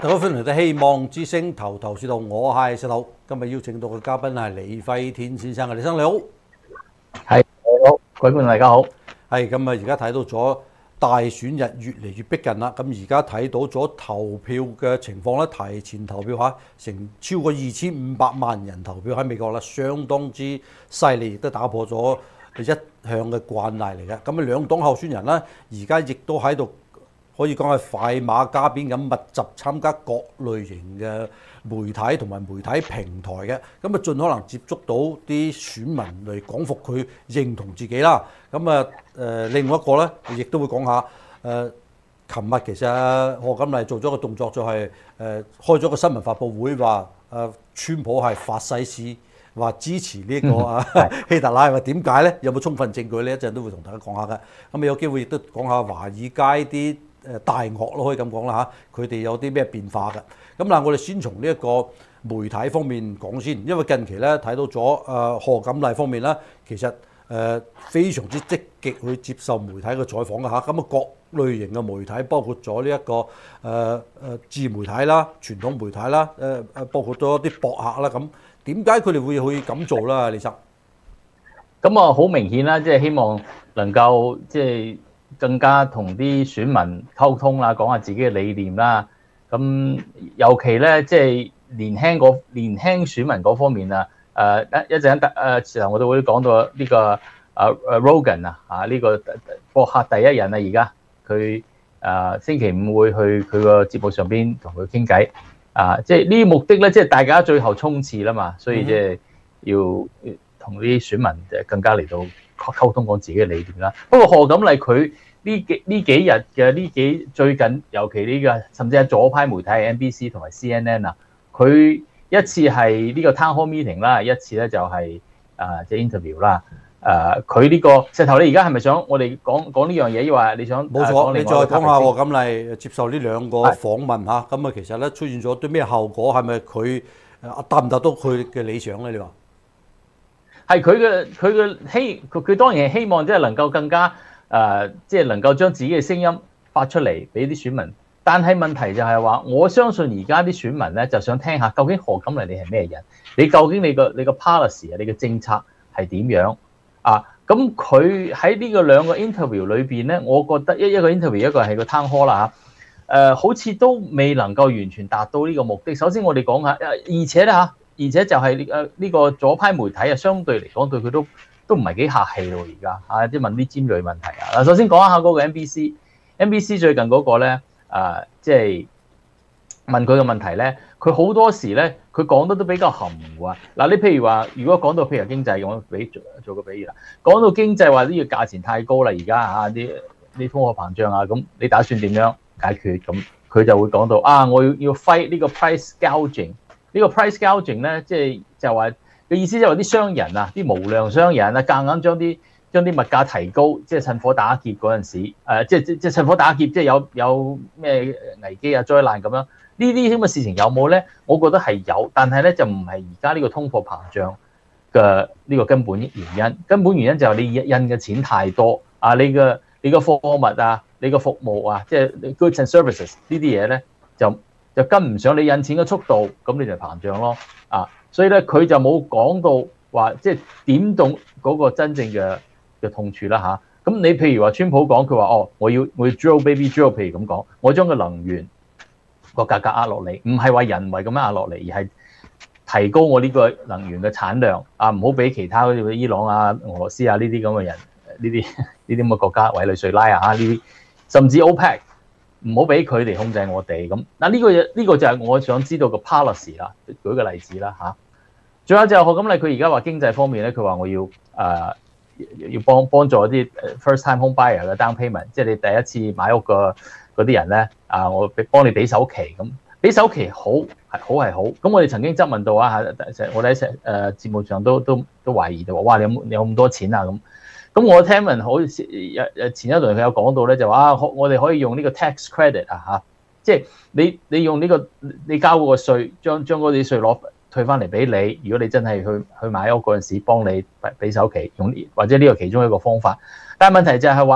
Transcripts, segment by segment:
大家歡迎嚟到希望之星頭頭是道，我係石頭。今日邀請到嘅嘉賓係李輝天先生嘅，李生你好。 係你好，各位觀眾大家好。 係咁啊！而家睇到咗大選日越嚟越逼近啦。咁而家睇到咗投票嘅情況咧，提前投票嚇，成超過2500萬人投票喺美國啦，相當之犀利，亦都打破咗一向嘅慣例嚟嘅。咁啊，兩黨候選人咧，而家亦都喺度。可以講係快馬加鞭咁密集參加各類型嘅媒體同埋媒體平台嘅，咁啊盡可能接觸到啲選民嚟講服佢認同自己啦。咁啊另外一個咧，亦都會講下琴日其實賀錦麗做咗個動作，就係開咗個新聞發佈會，話川普係法西斯，話支持呢個希特拉，話點解咧？有冇充分證據呢？一陣都會同大家講下嘅。咁有機會亦都講下華爾街啲大鱷咯，可以咁講啦嚇，佢哋有啲咩變化嘅？咁嗱，我哋先從呢一個媒體方面講先，因為近期咧睇到咗賀錦麗方面咧，其實非常之積極去接受媒體嘅採訪嘅嚇。咁啊，各類型嘅媒體，包括咗呢一個自媒體啦、傳統媒體啦，包括咗啲博客啦。咁點解佢哋會去咁做啦？李生， 咁啊，好明顯啦，即係希望能夠即係更加同啲選民溝通啦，講下自己嘅理念啦。咁尤其咧，即係年輕選民嗰方面啊，一陣間時候我都會講到呢個Rogan 呢個博客第一人啊，而家佢星期五會去佢個節目上邊同佢傾偈即係呢啲目的咧，即係大家最後衝刺啦嘛，所以即係要同啲選民更加嚟到溝通講自己嘅理念啦。不過賀錦麗佢呢幾日嘅最近，尤其呢個甚至係左派媒體 NBC 同埋 CNN 啊，佢一次係呢個 town hall meeting 啦，一次咧就係即係 interview 啦。佢呢個石頭，你而家係咪想我哋講呢樣嘢？抑或你想冇錯，你再講下賀錦麗接受呢兩個訪問嚇，咁啊其實咧出現咗啲咩後果？係咪佢達唔達到佢嘅理想咧？你話係佢當然係希望即係能夠更加即係能夠將自己嘅聲音發出嚟俾啲選民。但係問題就係話，我相信而家啲選民咧就想聽下究竟賀錦麗你係咩人？你究竟你個 policy 啊，你嘅政策係點樣？咁佢喺呢個兩個 interview 裏邊咧，我覺得一個 interview 一個係個 town hall 啦好似都未能夠完全達到呢個目的。首先我哋講下，而且就係呢個左派媒體啊，相對嚟講對佢都唔係幾客氣咯。而家即係問啲尖鋭問題啊。首先講下嗰個 NBC 最近嗰個咧即係問佢嘅問題咧，佢好多時咧佢講得都比較含糊啊。嗱，你譬如話，如果講到譬如經濟咁，俾做個比喻啦，講到經濟話呢個價錢太高啦，而家啲通貨膨脹啊，咁你打算點樣解決？咁佢就會講到我要 fight 呢個 price gouging。呢個 price gouging 咧，即係就話嘅意思，即係話啲商人啊，啲無良商人啊，夾硬將啲物價提高，即係趁火打劫嗰陣時，即係趁火打劫，即係有咩危機啊災難咁樣。呢啲咁嘅事情有冇咧？我覺得係有，但係咧就唔係而家呢個通貨膨脹嘅呢個根本原因。根本原因就係你印嘅錢太多你個貨物啊，你個服務啊，即係 goods and services 呢啲嘢咧就跟唔上你印錢嘅速度，咁你就膨脹咯所以咧佢就冇講到話即係點動嗰個真正嘅痛處啦咁你譬如話川普講，佢話我要 drill baby drill， 譬如咁講，我將個能源個價格壓落嚟，唔係話人為咁樣壓落嚟，而係提高我呢個能源嘅產量唔好俾其他好似伊朗啊、俄羅斯啊呢啲咁嘅人，呢啲咁嘅國家，委內瑞拉呢啲，甚至 OPEC 唔好俾佢哋控制我哋咁。嗱呢個就係我想知道個 policy 啦。舉個例子啦仲有就係賀錦麗佢而家話經濟方面咧，佢話我要幫助啲 first time home buyer 嘅 down payment， 即係你第一次買屋嘅嗰啲人咧我幫你俾首期咁，俾首期好係好。咁我哋曾經質問到我哋喺節目上都懷疑到話，哇你有咁多錢咁。咁我聽聞好似前一輪佢有講到咧，就話我哋可以用呢個 tax credit 即係你用呢個你交嗰個稅，將嗰啲稅攞退翻嚟俾你。如果你真係去買屋嗰陣時，幫你俾首期，或者呢個其中一個方法。但係問題就係話，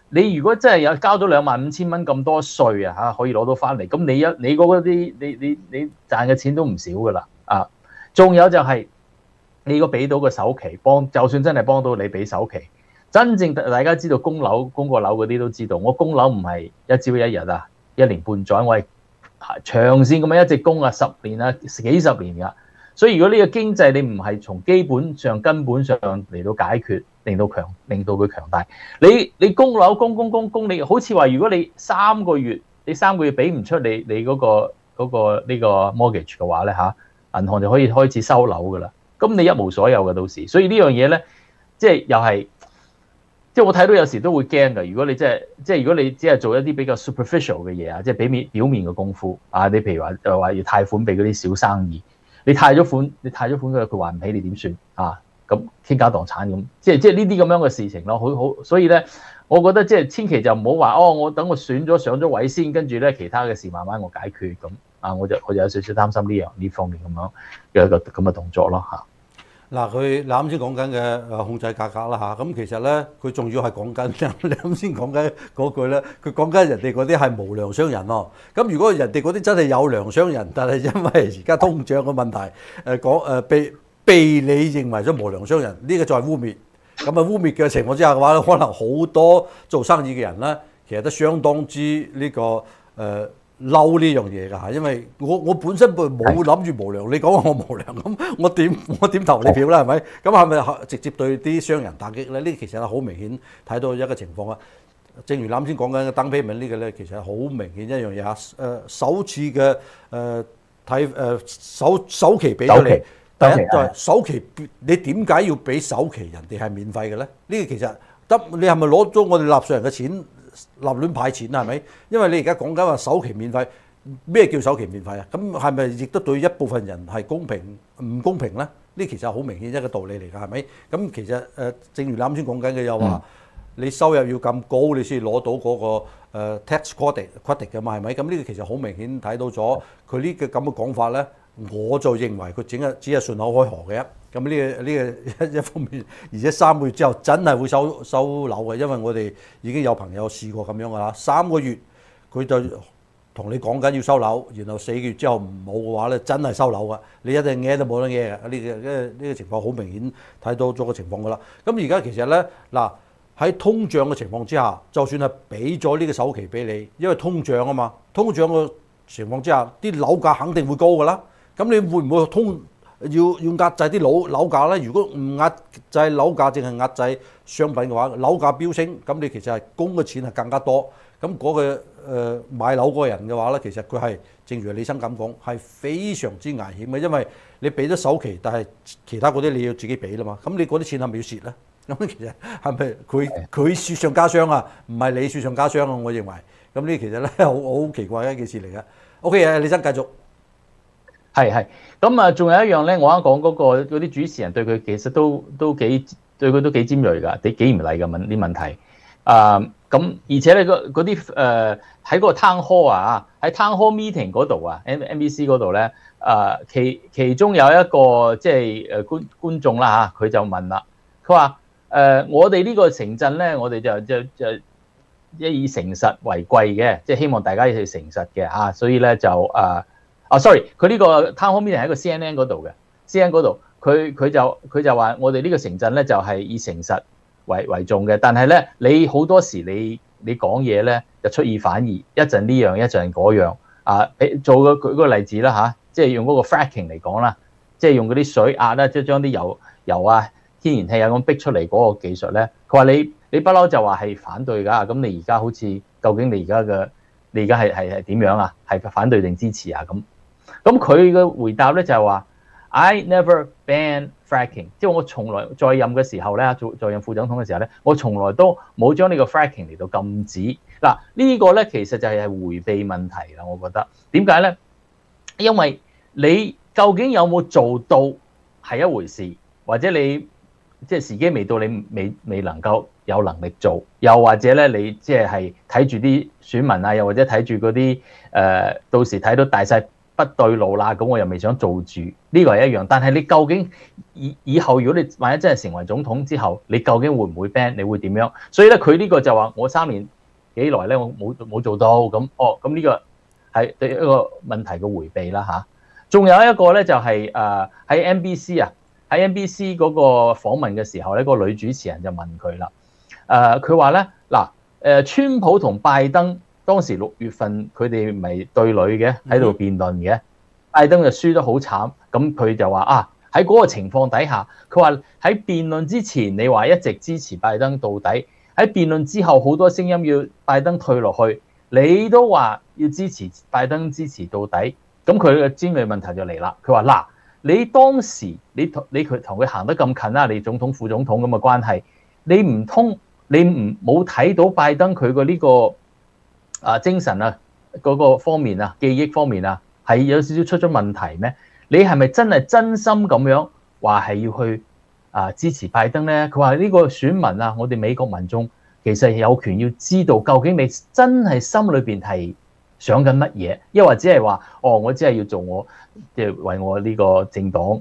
你如果真係有交到25,000蚊咁多稅啊，可以攞到翻嚟，咁你嗰啲你賺嘅錢都唔少噶啦啊！仲有就係你如果俾到個首期就算真係幫到你俾首期，真正大家知道供過樓嗰啲都知道，我供樓唔係一朝一日啊，1年半載，我係長線咁樣一直供啊，10年啊，幾十年噶。所以如果呢個經濟你唔係從基本上根本上嚟到解決，令到佢強大，你供樓供，你好似話如果你3個月俾唔出你嗰個呢個 mortgage 嘅話咧嚇，銀行就可以開始收樓噶啦。咁你一無所有嘅到時，所以呢樣嘢咧，即係又係。即係我睇到有時都會驚㗎。如果你如果你只係做一啲比較 superficial 嘅嘢啊，即係表面嘅功夫啊，你譬如話要貸款俾嗰啲小生意，你貸咗款佢還唔起，你點算啊？咁傾家蕩產咁，即係呢啲咁樣嘅事情咯。好，所以咧，我覺得即係千祈就唔好話我等我上咗位先，跟住咧其他嘅事慢慢我解決咁啊。我就有少少擔心呢方面咁樣嘅一個咁嘅動作咯嚇。 嗱，佢啱先講緊嘅控制價格啦嚇，咁其實咧佢仲要係講緊你啱先講緊嗰句咧，佢講緊人哋嗰啲係無良商人咯。咁如果人哋嗰啲真係有良商人，但係因為而家通脹嘅問題，被你認為咗無良商人，呢個就係污蔑。咁啊污蔑嘅情況之下嘅話咧，可能好多做生意嘅人咧，其實都相當之呢個嬲呢樣嘢㗎嚇，因為我本身冇諗住無良，你講我無良咁，我點投你票啦係咪？咁係咪直接對啲商人打擊咧？呢其實係好明顯睇到一個情況啊。正如啱先講緊嘅down payment呢個咧，其實係好明顯一樣嘢嚇。首次嘅首期俾咗你，第一就係首期，你點解要俾首期？人哋係免費嘅咧？呢個其實你係咪攞咗我哋納稅人嘅錢？立亂派錢係咪？因為你而家講緊話首期免費，咩叫首期免費啊？咁係咪亦都對一部分人係公平唔公平咧？呢其實係好明顯一個道理嚟㗎，係咪？咁其實正如你啱先講緊嘅又話，你收入要咁高，你先攞到嗰個tax credit 㗎嘛，係咪？咁呢個其實好明顯睇到咗佢呢個咁嘅講法咧，我就認為佢只係順口開河嘅。咁呢個一方面，而且3個月之後真係會收樓嘅，因為我哋已經有朋友試過咁樣㗎啦。3個月佢就同你講緊要收樓，然後4個月之後冇嘅話咧，真係收樓㗎。你一定嘢都冇得嘢嘅。呢個情況好明顯睇到咗個情況㗎啦。咁而家其實咧嗱，喺通脹嘅情況之下，就算係俾咗呢個首期俾你，因為通脹啊嘛，通脹嘅情況之下，啲樓價肯定會高㗎啦。咁你會唔會要壓制啲樓價咧？如果唔壓制樓價，淨係壓制商品嘅話，樓價飆升，咁你其實係供嘅錢係更加多。咁嗰個買樓嗰個人嘅話咧，其實佢係正如李生咁講，係非常之危險嘅，因為你俾咗首期，但係其他嗰啲你要自己俾啦嘛。咁你嗰啲錢係咪要蝕咧？咁其實係咪佢雪上加霜啊？唔係你雪上加霜啊？我認為咁呢，其實咧好奇怪嘅一件事嚟嘅。OK， 李生繼續。 係，咁啊，仲有一樣咧，我啱講嗰啲主持人對佢其實都幾尖鋭㗎，幾嚴厲嘅啲問題。咁而且咧嗰啲喺嗰個 town hall 啊，喺 town hall meeting 嗰度啊 ，NBC 嗰度咧，其中有一個即係觀眾啦嚇，佢就問啦，佢話我哋呢個城鎮咧，我哋就以誠實為貴嘅，即係希望大家要誠實嘅嚇，所以咧就sorry， 佢呢個 town hall meeting喺個 CNN 嗰度嘅 ，CNN 嗰度佢就話我哋呢個城鎮咧就係以誠實為重嘅，但係咧你好多時你講嘢咧就出爾反爾，一陣呢樣一陣嗰樣啊！做舉個例子啦嚇，即係用嗰個 fracking 嚟講啦，即係用嗰啲水壓咧，即係將啲油啊、天然氣啊咁逼出嚟嗰個技術咧，佢話你不嬲就話係反對㗎，咁你而家好似究竟你而家係點樣啊？係反對定支持啊？咁佢嘅回答咧就係話 I never ban fracking， 即係我從來在任嘅時候咧，在任副總統嘅時候咧，我從來都冇將呢個 fracking 嚟到禁止。嗱，呢個咧其實就係迴避問題啦。我覺得點解咧？因為你究竟有冇做到係一回事，或者你即係時機未到，你未能夠有能力做，又或者咧你即係睇住啲選民啊，又或者睇住嗰啲到時睇到大勢不對路啦，咁我又未想做住，呢個係一樣。但係你究竟以後如果你萬一真係成為總統之後，你究竟會唔會 ban？你會點樣？所以咧，佢呢個就話我3年幾來咧，我冇做到咁。咁呢個係對一個問題嘅迴避啦嚇。仲有一個咧就係喺 NBC 啊，喺 NBC 嗰個訪問嘅時候咧，個女主持人就問佢啦。佢話咧嗱，川普同拜登當時6月份佢哋咪對壘嘅，喺度辯論嘅，拜登就輸得好慘。咁佢就話啊，喺嗰個情況底下，佢話喺辯論之前你話一直支持拜登到底，喺辯論之後好多聲音要拜登退落去，你都話要支持拜登支持到底。咁佢嘅尖鋭問題就嚟啦。佢話嗱，你當時你同佢行得咁近啦，你總統副總統咁嘅關係，你唔通你冇睇到拜登佢個呢個精神啊嗰個方面啊記憶方面啊係有少少出咗問題咩？你係咪真係真心咁樣話係要去支持拜登咧？佢話呢個選民啊，我哋美國民眾其實有權要知道究竟你真係心裏邊係想緊乜嘢，又或者係話我只係要做我即係為我呢個政黨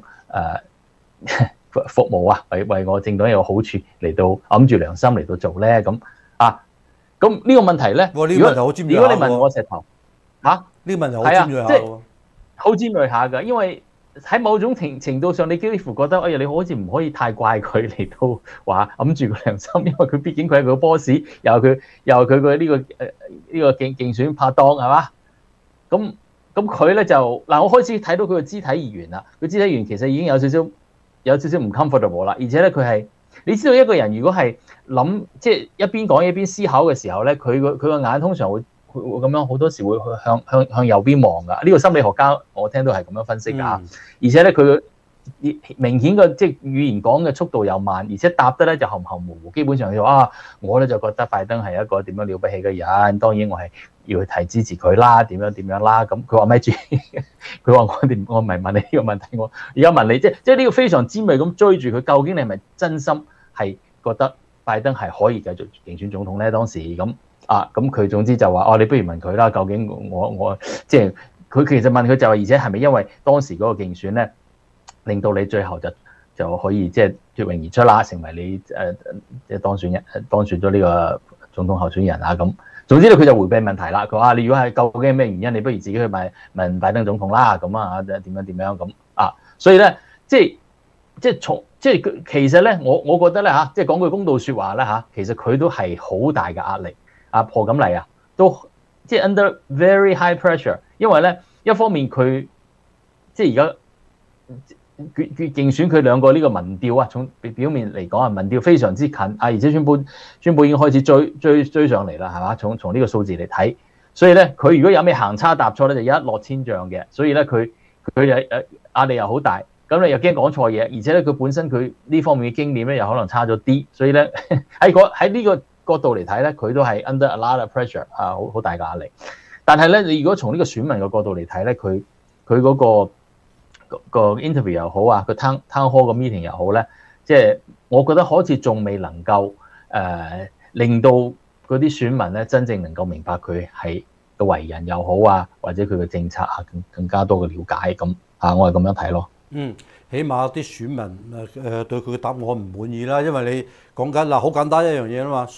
服務啊，為我政黨有好處嚟到揞住良心嚟到做咧咁咁呢個問題咧，如果你問我石頭呢個問題好尖鋭下喎，好尖鋭下㗎，因為喺某種程度上，你幾乎覺得你好似唔可以太怪佢嚟到話揞住個良心，因為佢畢竟佢係個 boss， 又係佢個呢個競選拍檔係嘛？咁佢咧就我開始睇到佢個肢體語言啦，佢肢體語言其實已經有少少唔 comfortable 啦，而且咧佢係你知道一個人如果係諗即係一邊講一邊思考嘅時候咧，佢個眼通常會咁樣，好多時會向右邊望㗎。呢個心理學家我聽到係咁樣分析㗎。而且咧佢明顯嘅即係語言講嘅速度又慢，而且答得咧就含含糊糊。基本上就我咧就覺得拜登係一個點樣了不起嘅人，當然我係要去提支持佢啦，點樣啦。咁佢話咪住，佢話我唔係問你呢個問題，我而家問你，即係呢個非常尖銳咁追住佢，究竟你係咪真心係覺得拜登係可以繼續競選總統咧？當時咁。咁佢總之就話你不如問佢啦，究竟我即係佢其實問佢就話，而且係咪因為當時嗰個競選咧，令到你最後就可以即係脫穎而出啦，成為你即係當選咗呢個總統候選人啊咁。總之咧佢就迴避問題啦。佢話你如果係究竟咩原因，你不如自己去問拜登總統啦咁點樣咁所以咧即係其實咧我覺得咧即係講句公道説話咧其實佢都係好大嘅壓力。破咁嚟都即係 under very high pressure， 因為咧一方面佢即係而家競選佢兩個呢個民調從表面嚟講民調非常之近而且宣佈已經開始追上嚟啦，係嘛？從呢個數字嚟睇，所以咧佢如果有咩行差踏錯咧，就一落千丈嘅。所以咧佢壓力又好大，咁你又驚講錯嘢，而且咧佢本身佢呢方面嘅經驗咧又可能差咗啲，所以咧喺呢個角度嚟睇咧，佢都係 under a lot of pressure 好大嘅壓力。但係咧，你如果從呢個選民嘅角度嚟睇咧，佢嗰個 interview 又好個 town hall 個 meeting 又好咧，即係我覺得好似仲未能夠令到嗰啲選民咧真正能夠明白佢係個為人又好或者佢嘅政策更加多嘅了解咁我係咁樣睇咯。 起碼啲選民對佢嘅答案唔滿意啦，因為你講緊好簡單一樣嘢啊嘛。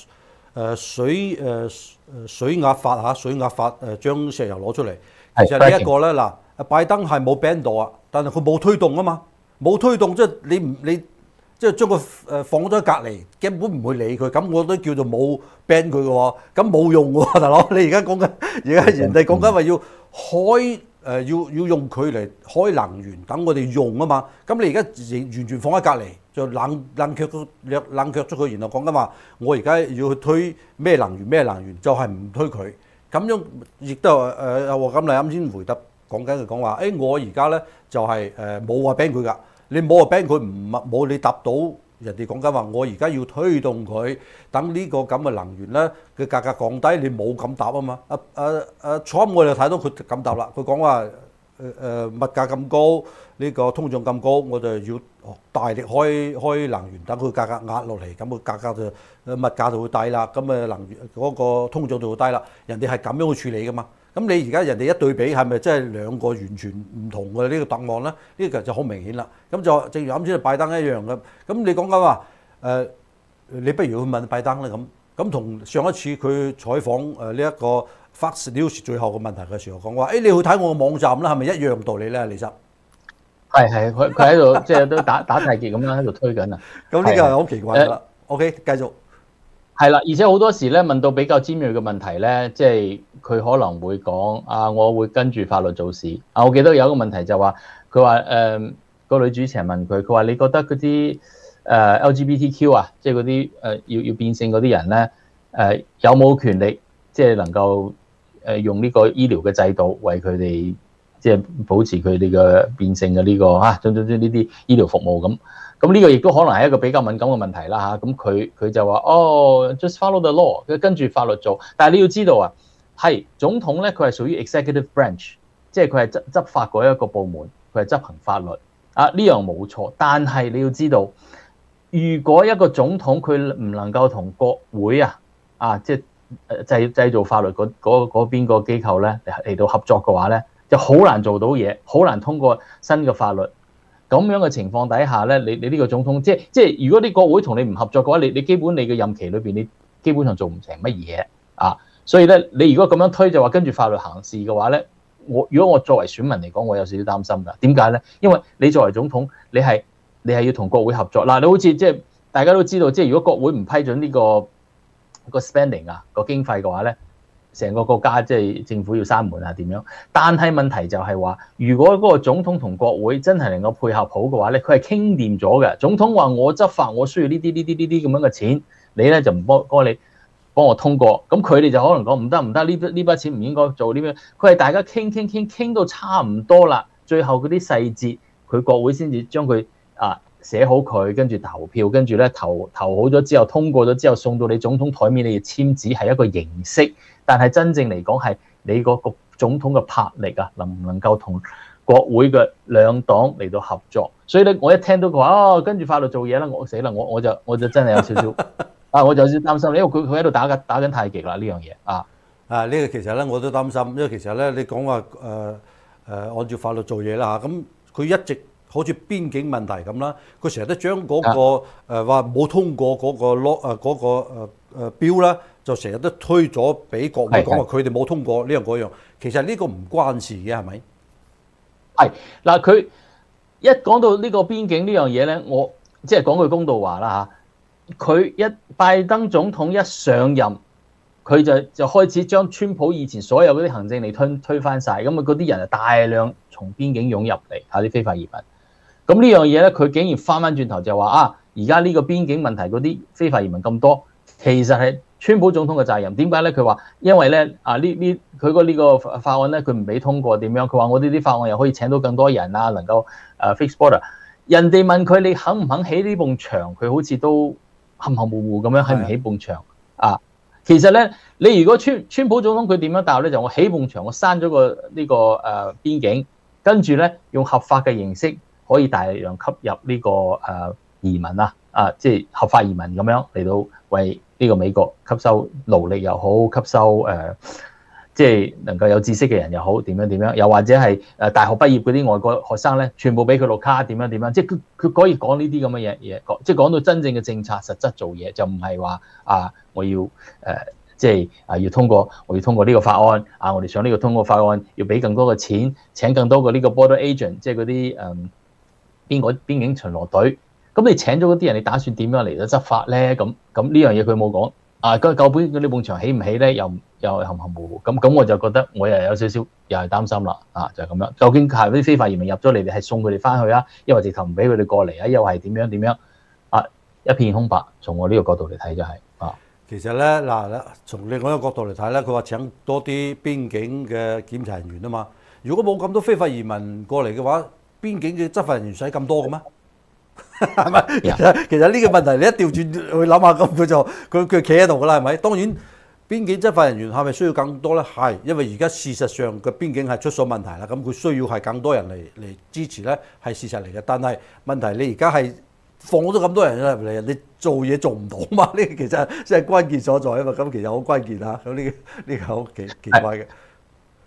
水壓法將石油攞出嚟，其實呢一個咧拜登係冇 ban 到但係佢冇推動啊嘛，冇推動即係你即係將佢放咗喺隔離，根本唔會理佢，咁我都叫做冇 ban 佢嘅喎，咁冇用喎，大佬你而家講緊，而家人哋講緊話要開要用佢嚟開能源，等我哋用啊嘛，咁你而家完全放喺隔離。就冷卻咗佢，然後講緊話，我而家要去推咩能源，就係唔推佢。咁樣亦都黃錦麗啱先回答講緊佢講話，我而家咧就係冇話 ban 佢㗎，你冇話 ban 佢冇你答到人哋講緊話，我而家要推動佢，等呢個咁嘅能源咧嘅價格降低，你冇咁答啊嘛。Trump 我哋睇到佢咁答啦，佢講話物價咁高，呢個通脹咁高，我就要大力開能源，等佢價格壓落嚟，咁個價格就物價就會低啦，咁能源嗰個通脹就會低啦。人哋係咁樣去處理噶嘛， 咁你而家人哋一對比，係咪真係兩個完全唔同嘅呢個答案咧？呢個就好明顯啦。咁就正如啱先拜登一樣嘅。咁你講緊話你不如去問拜登啦咁。咁同上一次佢採訪呢一個 Fox News 最後嘅問題嘅時候講話，你去睇我個網站啦，係咪一樣道理咧？李生係佢喺度即係都打太極咁樣喺度推緊啊。 咁呢個係好奇怪㗎啦。OK， 繼續。 係啦，而且好多時咧問到比較尖鋭嘅問題咧，即係佢可能會講我會跟住法律做事。我記得有一個問題就話，佢話個女主持人問佢，佢話你覺得嗰啲LGBTQ 啊，即係嗰啲要變性嗰啲人咧，有冇權利即係能夠用呢個醫療嘅制度為佢哋即係保持佢哋嘅變性嘅呢個總之呢啲醫療服務咁。咁呢個亦都可能係一個比較敏感嘅問題啦嚇，咁佢就話just follow the law， 佢跟住法律做。但係你要知道啊，係總統咧，佢係屬於 executive branch， 即係佢係執法嗰一個部門，佢係執行法律呢樣冇錯。但係你要知道，如果一個總統佢唔能夠同國會即係製造法律嗰邊個機構咧嚟到合作嘅話咧，就好難做到嘢，好難通過新嘅法律。咁樣嘅情況底下咧，你呢個總統即係如果啲國會同你唔合作嘅話，你基本你嘅任期裏邊，你基本上做唔成乜嘢所以咧，你如果咁樣推就話跟住法律行事嘅話咧，如果我作為選民嚟講，我有少少擔心㗎。點解咧？因為你作為總統，你係要同國會合作嗱。你好似即係大家都知道，即係如果國會唔批准呢個 spending 個經費嘅話咧，成個國家即係政府要閂門點樣？但係問題就係話，如果嗰個總統同國會真係能夠配合好嘅話咧，佢係傾掂咗嘅。總統話我執法，我需要呢啲咁樣嘅錢，你咧就唔幫我通過。咁佢哋就可能講唔得，呢筆錢唔應該做呢樣。佢係大家傾到差唔多啦，最後嗰啲細節，佢國會先至將佢寫好佢，跟住投票，跟住咧投好咗之後，通過咗之後送到你總統台面，你要簽字係一個形式。但係真正嚟講係你嗰個總統嘅魄力能唔能夠同國會嘅兩黨嚟到合作？所以咧，我一聽到佢話跟住法律做嘢啦，我死啦！我就真係有少少我就有少少擔心，因為佢喺度打緊太極啦呢樣嘢呢個其實咧我都擔心，因為其實咧你講話按照法律做嘢啦咁佢一直好似邊境問題咁啦，佢成日都將嗰個話冇通過嗰個標啦，就成日都推咗俾國會講話佢哋冇通過呢樣嗰樣。其實呢個唔關事嘅係咪？ 係嗱，佢一講到呢個邊境呢樣嘢咧，我即係講句公道話啦佢拜登總統一上任，佢就開始將川普以前所有嗰啲行政嚟推翻晒，咁嗰啲人就大量從邊境湧入嚟啲非法移民。咁呢樣嘢咧，佢竟然翻轉頭就話而家呢個邊境問題嗰啲非法移民咁多，其實係川普總統嘅責任。點解咧？佢話因為咧佢個呢個法案咧，佢唔俾通過點樣？佢話我呢啲法案又可以請到更多人能夠fix border。人哋問佢你肯唔肯起呢埲牆，佢好似都含含糊糊咁樣，起唔起埲牆其實咧，你如果川普總統佢點樣答咧？就我起埲牆，我刪咗呢個邊境，跟住咧用合法嘅形式可以大量吸入呢個移民即係合法移民咁樣嚟到為呢個美國吸收勞力又好，吸收即係能夠有知識嘅人又好，點樣，又或者係大學畢業嗰啲外國學生咧，全部俾佢綠卡，點樣，即係佢可以講呢啲咁嘅嘢，即係講到真正嘅政策實質做嘢，就唔係話我要即係要通過呢個法案我哋想呢個通過法案要俾更多嘅錢，請更多嘅呢個 border agent， 即係嗰啲邊境巡邏隊。咁你請咗嗰啲人，你打算點樣嚟到執法咧？咁呢樣嘢佢冇講究竟呢埲牆起唔起咧？又含含糊糊咁，我就覺得我又有少少又係擔心啦就係咁樣。究竟係啲非法移民入咗嚟，你係送佢哋翻去抑或直頭唔俾佢哋過嚟又係點樣一片空白。從我呢個角度嚟睇就係其實咧從另外一個角度嚟睇咧，佢話請多啲邊境嘅檢查人員啊嘛。如果冇咁多非法移民過嚟嘅話，邊境嘅執法人員使咁多嘅咩？係咪？其實呢個問題你一調轉去諗下，咁佢企喺度㗎啦，係咪？當然邊境執法人員係咪需要更多咧？係，因為而家事實上嘅邊境係出咗問題啦，咁佢需要係更多人嚟支持咧，係事實嚟嘅。但係問題你而家係放咗咁多人入嚟，你做嘢做唔到嘛？呢個其實即係關鍵所在啊嘛。咁其實好關鍵咁呢個好奇怪嘅。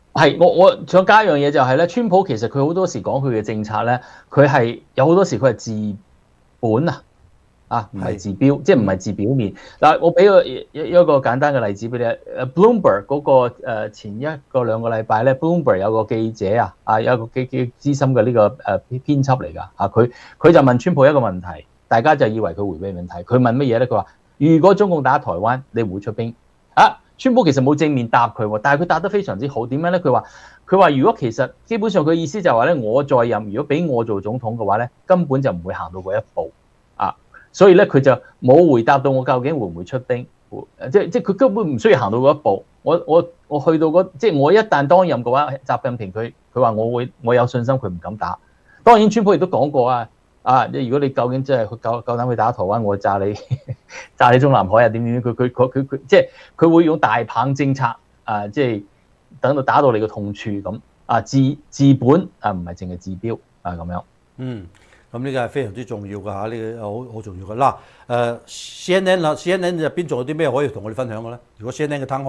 係我想加一樣嘢就係咧，川普其實佢好多時講佢嘅政策咧，佢係有好多時佢係治本唔係治標，即係唔係治表面。嗱，我俾一個簡單嘅例子俾你。Bloomberg 嗰個前兩個禮拜咧 ，Bloomberg 有個記者有一個幾資深嘅呢個編輯嚟㗎佢就問川普一個問題，大家就以為佢回避問題。佢問乜嘢咧？佢話：如果中共打台灣，你會唔會出兵？川普其實冇正面答佢，但係佢答得非常之好。點樣咧？佢話如果其實基本上佢意思就係話咧，我在任，如果俾我做總統嘅話咧，根本就唔會行到嗰一步所以咧佢就冇回答到我究竟會唔會出兵，即佢根本唔需要行到嗰一步。我去到即係我一旦當任嘅話，習近平佢話我有信心佢唔敢打。當然川普亦都講過如果你究竟真係夠膽去打台灣，我炸你炸你中南海點佢即係佢會用大棒政策即係等到打到你個痛處咁治本唔係淨係治標咁樣。 咁呢個係非常之重要㗎呢個好重要㗎。嗱CNN 啦 ，CNN 入邊仲有啲咩可以同我哋分享嘅咧？如果 CNN 嘅 town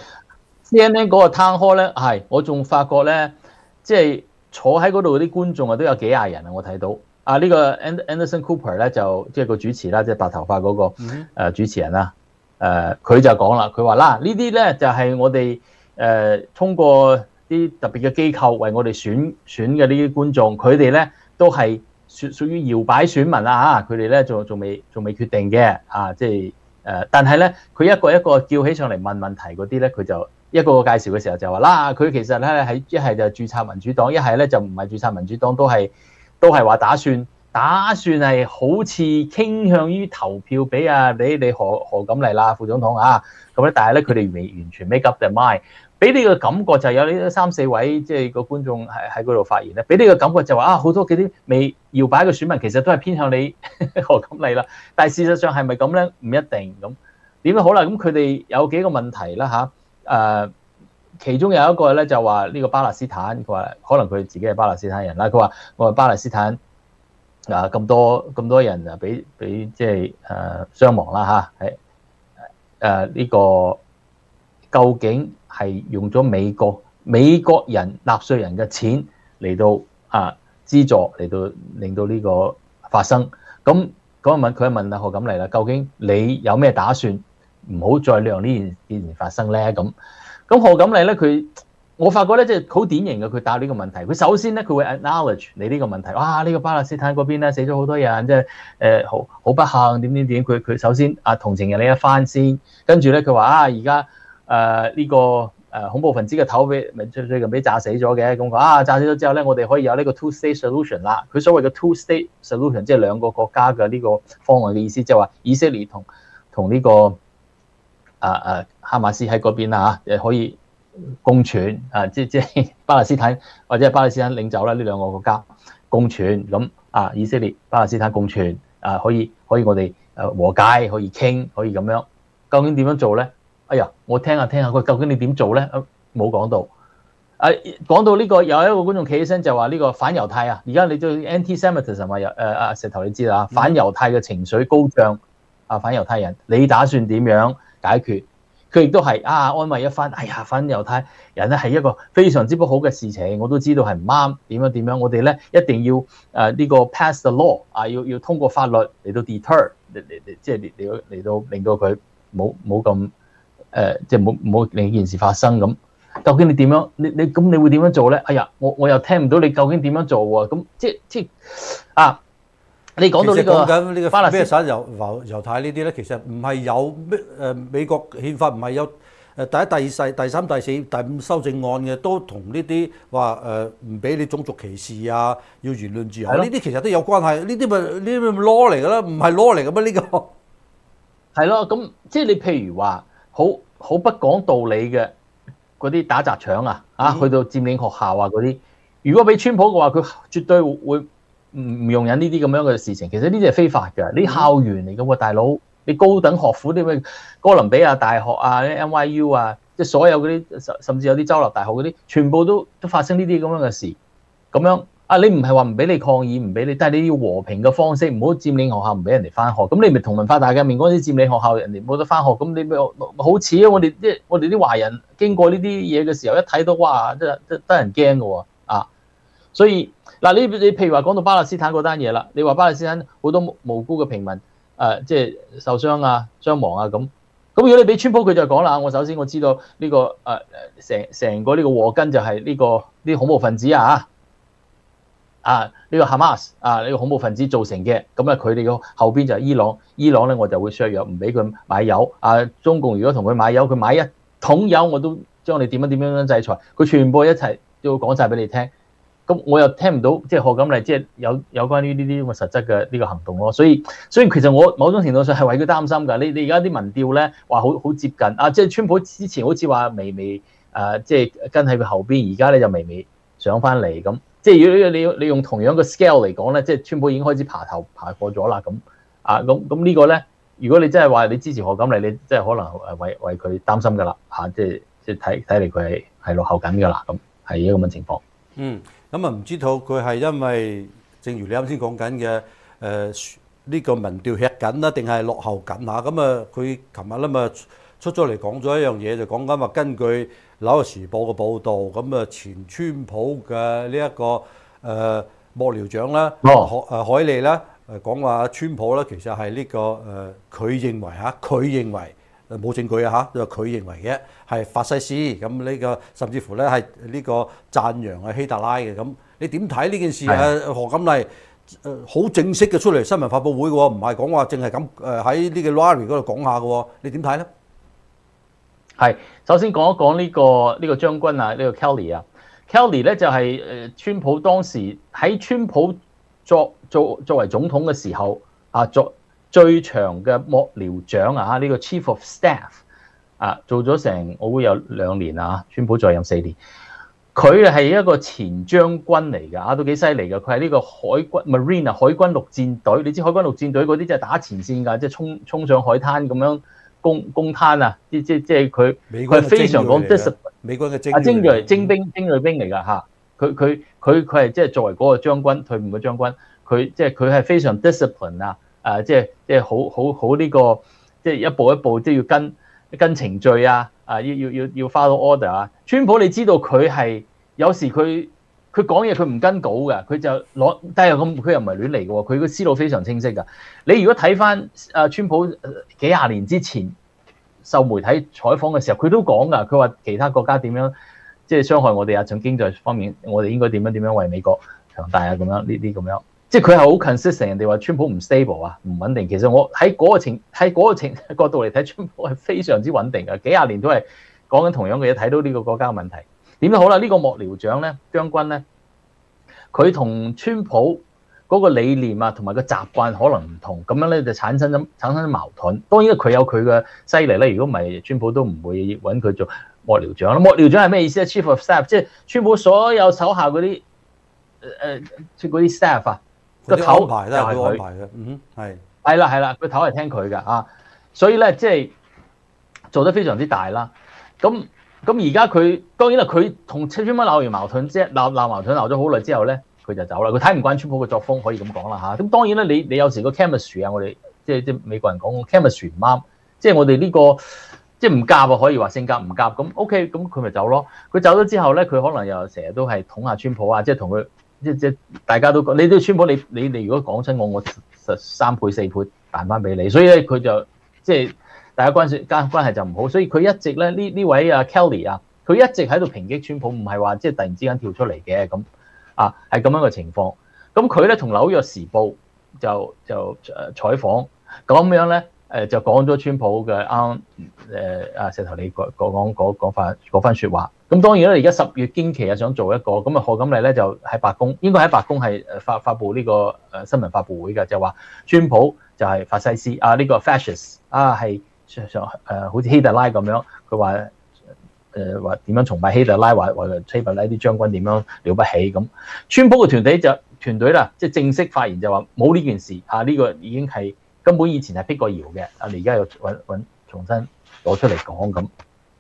hall，CNN 嗰個 town hall 咧我仲發覺咧，即係坐喺嗰度嗰啲觀眾都有幾廿人我睇到。呢個 Anderson Cooper 咧就即係個主持啦，即係白頭髮嗰個主持人啦。佢就講啦，佢話呢啲咧就係我哋通過啲特別嘅機構為我哋選嘅呢啲觀眾，佢哋咧都係屬於搖擺選民佢哋咧仲未決定嘅即係但係咧佢一個一個叫起上嚟問問題嗰啲咧，佢就一個個介紹嘅時候就話佢其實咧係一係就註冊民主黨，一係咧就唔係註冊民主黨，都係話打算係好似傾向於投票俾你何錦麗啦副總統咁咧，但係咧佢哋未完全 make up their mind。俾你個感覺就有呢3-4位即係個觀眾喺嗰度發言咧，俾你個感覺就話好多嗰啲未搖擺嘅選民其實都係偏向你何錦麗啦，但係事實上係咪咁咧？唔一定咁。點樣好啦？咁佢哋有幾個問題啦其中有一個咧就話呢個巴勒斯坦，佢話可能佢自己係巴勒斯坦人啦，佢話我係巴勒斯坦咁多人俾即係傷亡啦喺呢個究竟係用咗美國人納稅人嘅錢嚟到資助嚟到令到呢個發生。咁佢問何錦麗啦，究竟你有咩打算？唔好再讓呢件事發生咧。咁何錦麗咧，我發覺咧即係好典型嘅，佢答呢個問題。佢首先咧佢會 acknowledge 你呢個問題。呢個巴勒斯坦嗰邊咧死咗好多人，即係好不幸點。佢首先同情人你一番先，跟住咧佢話而家呢個恐怖分子嘅頭最近俾炸死咗嘅，咁講炸死咗之後咧，我哋可以有呢個 two-state solution 啦。佢所謂嘅 two-state solution 即係兩個國家嘅呢個方案嘅意思，即係話以色列同呢個哈馬斯喺嗰邊可以共存即係巴勒斯坦或者係巴勒斯坦領袖啦，呢兩個國家共存咁以色列巴勒斯坦共存可以我哋和解，可以傾，可以咁樣。究竟點樣做咧？哎呀，我聽下佢究竟你點做咧？冇講到。講到呢個有一個觀眾企起身就話呢個反猶太而家你對 anti-Semitism 石頭你知啦，反猶太嘅情緒高漲反猶太人，你打算點樣解決？佢亦都係安慰一番。反猶太人咧係一個非常之不好嘅事情，我都知道係唔啱。點樣？我哋咧一定要呢個 pass the law 要通過法律嚟到 deter 即係嚟到令到佢冇咁即係冇令件事發生咁。究竟你點樣？你會點樣做咧？哎呀，我又聽唔到你究竟點樣做喎？咁即你講到呢個巴勒斯坦猶太呢啲咧，其實唔係有美國憲法唔係有第一、第二、第三、第四、第五修正案嘅，都同呢啲話唔俾你種族歧視要言論自由呢啲其實都有關係。呢啲咪 law 嚟㗎啦，唔係 law 嚟㗎咩？呢個係咯，咁即係你譬如話好不講道理嘅嗰啲打砸搶去到佔領學校嗰啲，如果俾川普嘅話，佢絕對會唔容忍呢啲咁樣嘅事情。其實呢啲係非法嘅，呢校園嚟嘅喎，大佬，你高等學府啲咩哥倫比亞大學NYU 即係所有嗰啲，甚至有啲州立大學嗰啲，全部都發生呢啲咁樣嘅事。咁樣你唔係話唔俾你抗議，唔俾你，但係你要和平嘅方式，唔好佔領學校，唔俾人哋翻學。咁你咪同文化大革命嗰陣時佔領學校，人哋冇得翻學，咁你咪好似啊！我哋啲華人經過呢啲嘢嘅時候，一睇到哇，真得人驚嘅喎啊！所以嗱，你譬如話講到巴勒斯坦嗰單嘢啦，你話巴勒斯坦好多無辜嘅平民即係受傷啊、傷亡啊咁。咁如果你俾川普佢就講啦，我首先我知道呢個成個呢個禍根就係呢恐怖分子啊呢個 Hamas 呢個恐怖分子造成嘅，咁啊佢哋個後邊就係伊朗咧我就會削弱，唔俾佢買油中共如果同佢買油，佢買一桶油我都將你點樣制裁，佢全部一齊都要講晒俾你聽。咁我又聽唔到即係賀錦麗即係有關於呢啲咁嘅實質嘅呢個行動咯，所以其實我某種程度上係為佢擔心㗎。你而家啲民調咧話好接近即係川普之前好似話微即係跟喺佢後邊，而家咧就微上翻嚟咁。即係如果你用同樣嘅 scale 嚟講咧，即係川普已經開始爬過咗啦咁咁呢個咧，如果你真係話你支持賀錦麗，你真係可能為佢擔心㗎啦即係睇嚟佢係落後緊㗎啦咁，係一個咁嘅情況。 咁唔知道佢係因為正如你啱先講緊嘅呢個民調吃緊啦，定係落後緊嚇？咁佢琴日咧咪出咗嚟講咗一樣嘢，就講緊話根據《紐約時報》嘅報導，咁前川普嘅呢一個幕僚長啦，海利咧講話川普咧其實係呢個佢認為冇證據就佢認為嘅係法西斯，咁呢個甚至乎咧係呢個讚揚係希特拉嘅。咁你點睇呢件事？賀錦麗好正式嘅出嚟新聞發佈會嘅喎，唔係講話淨係咁喺呢個 Larry 嗰度講下嘅喎，你點睇咧？ 係首先講一講呢個將軍呢個 Kelly 咧就係川普當時喺川普作為總統嘅時候最長嘅幕僚長呢個 Chief of Staff 做咗成我會有2年川普在任4年，佢係一個前將軍嚟㗎都幾犀利㗎，佢係呢個海軍 Marine 海軍陸戰隊，你知海軍陸戰隊嗰啲即係打前線㗎，即係衝上海灘咁樣攻灘即係佢係非常講 discipline， 美軍嘅精鋭兵嚟㗎佢係即係作為嗰個將軍退伍嘅將軍，佢係非常 discipline即係好呢個即係一步一步即係要跟程序要 follow order 川普你知道佢係有時佢講嘢佢唔跟稿嘅，佢就但係佢又唔係亂嚟嘅喎，佢個思路非常清晰㗎。你如果睇翻川普幾廿年之前受媒體採訪嘅時候，佢都講㗎，佢話其他國家點樣即係傷害我哋從經濟方面，我哋應該點樣為美國強大咁樣呢啲咁樣。即係佢係好 consistent， 人哋話川普唔 stable 唔穩定。其實我喺嗰個角度嚟睇，川普係非常之穩定嘅，幾廿年都係講緊同樣嘅嘢，睇到呢個國家嘅問題。點都好啦，呢個幕僚長咧，將軍咧，佢同川普嗰個理念同埋個習慣可能唔同，咁樣咧就產生咗矛盾。當然佢有佢嘅犀利咧，如果唔係川普都唔會揾佢做幕僚長啦。幕僚長係咩意思咧 ？Chief of Staff 即係川普所有手下嗰啲staff 個頭排都係佢安排嘅， 係啦，個頭係聽佢㗎所以咧即係做得非常之大啦。咁而家佢當然啦，佢同川普鬧完矛盾鬧矛盾鬧咗好耐之後咧，佢就走啦。佢睇唔慣川普嘅作風，可以咁講啦咁當然啦，你有時個 chemistry 我哋即係美國人講 chemistry 唔啱，即係我哋呢個即係唔夾可以話性格唔夾咁 OK， 咁佢咪走咯。佢走咗之後咧，佢可能又成日都係捅下川普即係同佢。即大家都講，你都川普，你如果講親我3倍4倍彈翻俾你，所以咧佢就即係大家關係就唔好，所以佢一直咧呢位Kelly佢一直喺度抨擊川普，唔係話即係突然之間跳出嚟嘅咁係咁樣嘅情況。咁佢咧同紐約時報就採訪咁樣咧就講咗川普嘅石頭你講番説話。咁當然啦，而家10月經期想做一個咁賀錦麗咧就喺白宮，應該喺白宮係發佈呢個新聞發佈會嘅，就話川普就係法西斯呢個 fascist 係好似希特拉咁樣，佢話話點樣崇拜希特拉，話希特拉啲將軍點樣了不起咁。川普嘅團隊啦，即係正式發言就話冇呢件事呢個已經係根本以前係辟過謠嘅，你而家又揾重新攞出嚟講咁。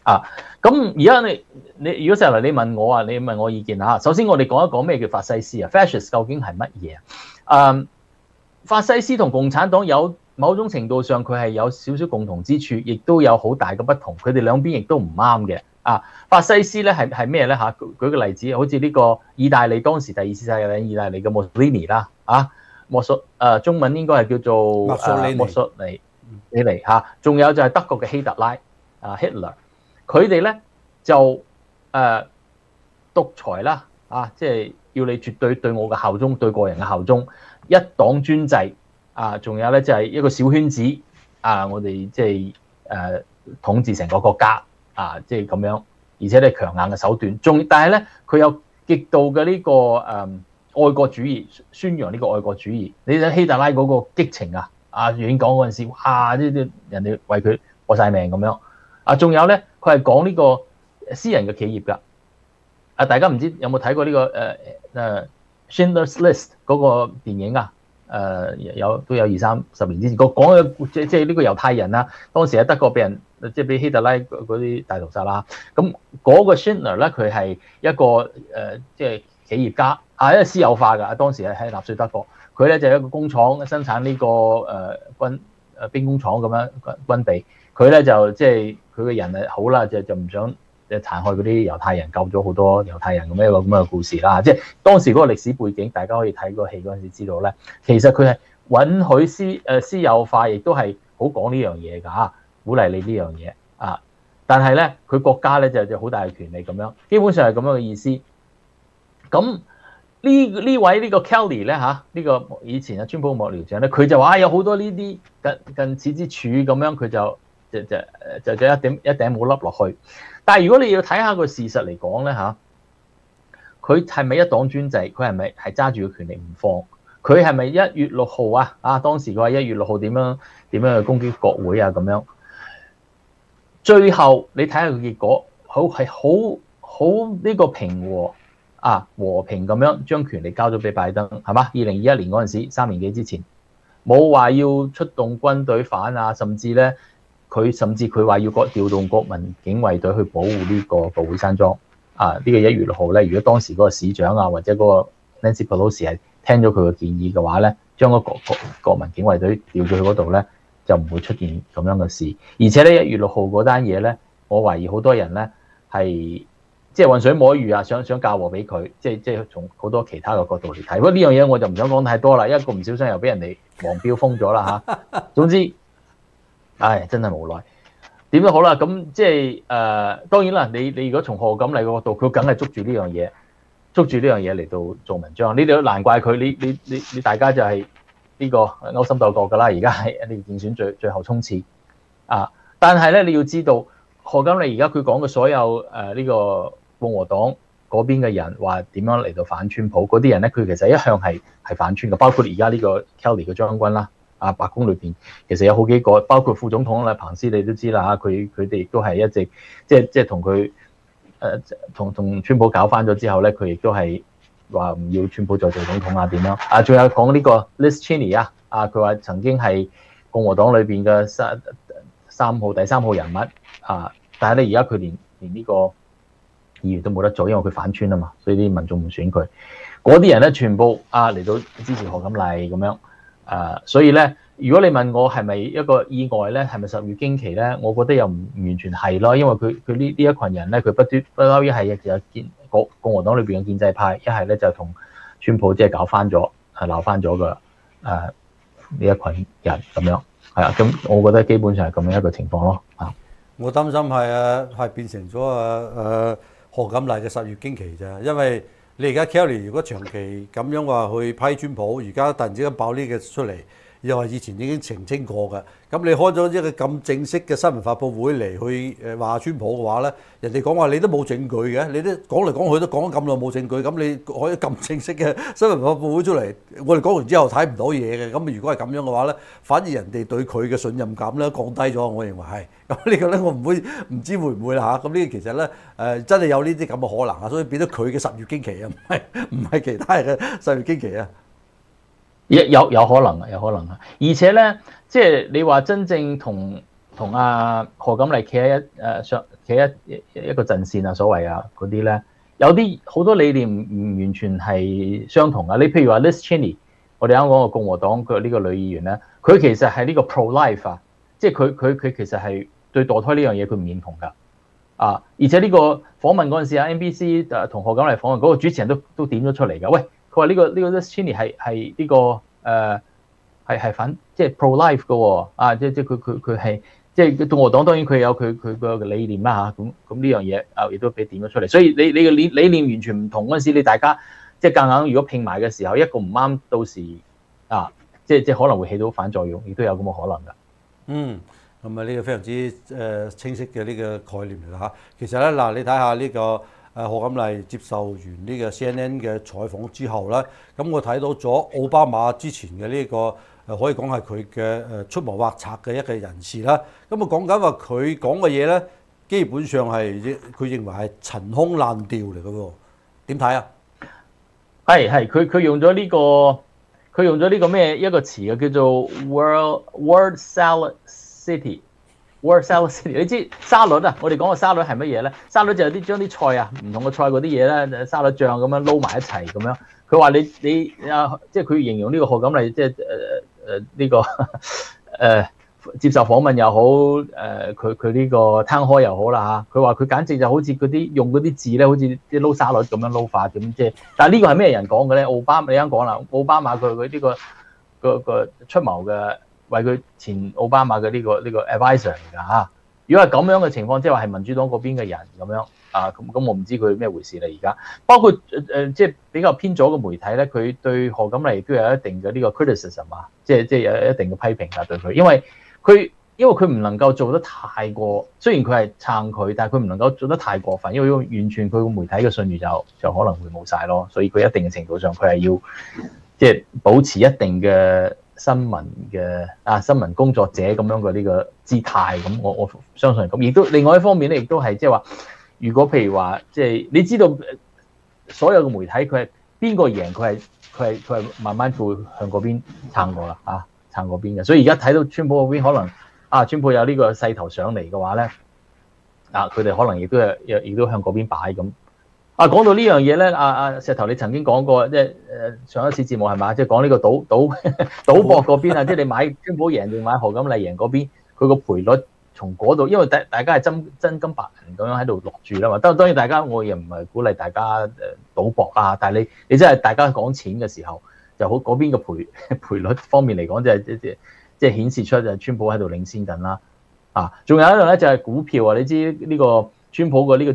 啊，咁而家你如果成日嚟你問我啊，你問我意見嚇。首先我哋講一講咩叫法西斯啊 ？Fascist 究竟係乜嘢啊？法西斯同共產黨有某種程度上佢係有少少共同之處，亦都有好大嘅不同。佢哋兩邊亦都唔啱嘅。啊，法西斯咧係咩咧嚇？舉個例子，好似呢個意大利當時第二次世界大戰意大利嘅墨索里尼啦，中文應該係叫做墨索里尼嚇。仲有就係德國嘅希特拉Hitler， 佢哋咧就獨裁啦即係要你絕對對我嘅效忠，對個人嘅效忠，一黨專制仲有咧就係一個小圈子我哋即係統治成個國家即係咁樣，而且咧強硬嘅手段，但係咧佢有極度嘅呢個愛國主義，宣揚呢個愛國主義。你睇希特拉嗰個激情演講嗰陣時，哇！呢啲人哋為佢搏晒命咁樣仲有咧佢係講呢個私人嘅企業㗎。大家唔知有冇睇過呢個Schindler's List 嗰個電影都有20-30年之前，講嘅即係呢個猶太人當時喺德國俾人即係俾希特拉嗰啲大屠殺啦。咁嗰個 Schindler 咧，佢係一個即係企業家因為私有化㗎。當時喺納粹德國，佢咧就係一個工廠生產呢個兵工廠咁樣軍備。佢咧就即係佢嘅人係好啦，就唔想殘害嗰啲猶太人，救咗好多猶太人咁一個咁嘅故事啦。即係當時嗰個歷史背景，大家可以睇個戲嗰陣時知道咧，其實佢係允許私有化，亦都係好講呢樣嘢㗎鼓勵你呢樣嘢但係咧，佢國家咧就好大嘅權力咁樣，基本上係咁樣嘅意思。咁呢位呢個 Kelly 咧呢個以前川普幕僚長咧，佢就話有好多呢啲近似之處咁樣，佢就一頂冇笠落去。但係如果你要睇下個事實嚟講咧佢係咪一黨專制？佢係咪係揸住個權力唔放？佢係咪1月6號當時佢話1月6號點樣去攻擊國會咁樣？最後你睇下個結果，係好呢個平和和平咁樣將權力交咗俾拜登係嘛？2021年嗰陣時，3年幾之前冇話要出動軍隊反甚至咧。佢話要調動國民警衛隊去保護呢個國會山莊呢個1月6號咧，如果當時嗰個市長或者嗰個 Nancy Pelosi 係聽咗佢嘅建議嘅話咧，將個國民警衛隊調咗去嗰度咧，就唔會出現咁樣嘅事。而且咧1月6號嗰單嘢咧，我懷疑好多人咧係即係渾水摸魚想嫁禍俾佢，即係從好多其他嘅角度嚟睇。不過呢樣嘢我就唔想講太多啦，一個唔小心又俾人哋黃標封咗啦總之。真係無奈。點都好啦，咁即係當然啦。你如果從賀錦麗嘅角度，佢梗係捉住呢樣嘢嚟到做文章。呢啲都難怪佢。你大家就係呢個勾心鬥角㗎啦。而家係呢個競選最後衝刺但係咧你要知道，賀錦麗而家佢講嘅所有呢個共和黨嗰邊嘅人話點樣嚟到反川普嗰啲人咧，佢其實一向係反川嘅，包括而家呢個 Kelly 嘅將軍啦。白宮裏邊其實有好幾個，包括副總統彭斯，你都知啦佢哋亦都係一直即係同佢同川普搞翻咗之後咧，佢亦都係話唔要川普再做總統點樣仲有講呢個 Liz Cheney 佢話曾經係共和黨裏邊嘅第三號人物但係咧而家佢連呢個議員都冇得做，因為佢反川嘛，所以啲民眾唔選佢。嗰啲人咧全部嚟到支持賀錦麗咁樣。所以咧，如果你問我係咪一個意外咧，係咪10月驚奇咧？我覺得又唔完全係咯，因為佢呢一群人咧，佢不嬲一係有共和黨裏邊嘅建制派，一係咧就同川普即係搞翻咗，鬧翻咗嘅呢一群人咁樣咁我覺得基本上係咁樣一個情況咯我擔心係變成咗賀錦麗嘅10月驚奇咋，因為你而家 Kelly 如果長期咁樣話去批川普，而家突然之間爆呢個出嚟，又話以前已經澄清過嘅，咁你開咗一個咁正式嘅新聞發佈會嚟去話川普嘅話咧，人哋講話你都冇證據嘅，你都講嚟講去都講咗咁耐冇證據，咁你可以咁正式嘅新聞發佈會出嚟，我哋講完之後睇唔到嘢嘅，咁如果係咁樣嘅話咧，反而人哋對佢嘅信任感咧降低咗，我認為係。咁呢個咧我唔知會唔會啦嚇，咁呢個其實咧真係有呢啲咁嘅可能所以變咗佢嘅10月驚奇唔係其他人嘅10月驚奇有可能有可能而且咧，即係你話真正同同阿何錦麗企喺一個陣線啊，所謂啊嗰啲咧，有啲好多理念唔完全係相同啊。你譬如話 Liz Cheney，我哋啱講個共和黨嘅呢個女議員咧，佢其實係呢個 pro-life 啊，即係佢其實係對墮胎呢樣嘢佢唔認同㗎。啊！而且呢個訪問嗰陣時啊，NBC 同何錦麗訪問嗰個主持人都點咗出嚟㗎。喂，佢話呢個 Liz Cheney 係呢個係反即係 pro-life 嘅喎。啊，即佢係即係共和黨當然佢有佢個理念啦嚇。咁呢樣嘢啊亦都俾點咗出嚟。所以你嘅理念完全唔同嗰陣時，你大家即係夾硬如果拼埋嘅時候，一個唔啱，到時啊即可能會起到反作用，亦都有咁嘅可能㗎。 嗯。咁啊，呢個非常之清晰嘅呢個概念嚟㗎嚇。其實咧嗱，你睇下呢個何錦麗接受完呢個 CNN 嘅採訪之後咧，咁我睇到咗奧巴馬之前嘅呢個可以講係佢嘅出謀劃策嘅一個人士啦。咁啊講緊話佢講嘅嘢咧，基本上係佢認為係陳腔濫調嚟嘅喎。點睇啊？ 係佢用咗呢個一個詞嘅叫做 word salad City，Word Salad City， 你知沙律啊？我哋講個沙律係乜嘢咧？沙律就係將啲菜啊，唔同嘅菜嗰啲嘢咧，沙律醬咁樣撈埋一齊咁樣。佢話你啊，即係佢形容呢個何錦麗，即係呢個接受訪問又好，佢呢個攤開又好啦嚇。佢話佢簡直就好似嗰啲用嗰啲字咧，好似啲撈沙律咁樣撈法咁即係。但係呢個係咩人講嘅咧？奧巴馬你啱講啦，奧巴馬佢呢個出謀嘅。為佢前奧巴馬嘅呢個 advisor 嚟㗎嚇。如果係咁樣嘅情況，即係話係民主黨嗰邊嘅人咁樣啊，咁我唔知佢咩回事啦而家。包括即係比較偏左嘅媒體咧，佢對何錦麗都有一定嘅呢個 criticism 啊，即係有一定嘅批評㗎對佢，因為佢唔能夠做得太過，雖然佢係撐佢，但係佢唔能夠做得太過分，因為完全佢個媒體嘅信譽就可能會冇晒咯，所以佢一定嘅程度上佢係要即係保持一定嘅。新聞工作者咁樣嘅呢個姿態，咁我相信咁，亦都另外一方面咧，亦都係即係話，如果譬如話，即係你知道所有嘅媒體佢係邊個贏，佢係慢慢會向嗰邊撐過啦撐嗰邊嘅，所以而家睇到川普嗰邊可能川普有呢個勢頭上嚟嘅話咧，佢哋可能亦都向嗰邊擺咁。講到呢樣嘢咧，石頭你曾經講過，即係上一次節目係嘛，即係講呢個賭博嗰邊啊，即係你買川普贏定買何錦麗贏嗰邊，佢個賠率從嗰度，因為大家係真金白銀咁樣喺度落住啦嘛。當然大家我又唔係鼓勵大家賭博啊，但係你真係大家講錢嘅時候，就好嗰邊嘅賠率方面嚟講，即係顯示出就川普喺度領先緊啦。仲有一樣咧就係股票啊，你知呢個川普嘅呢個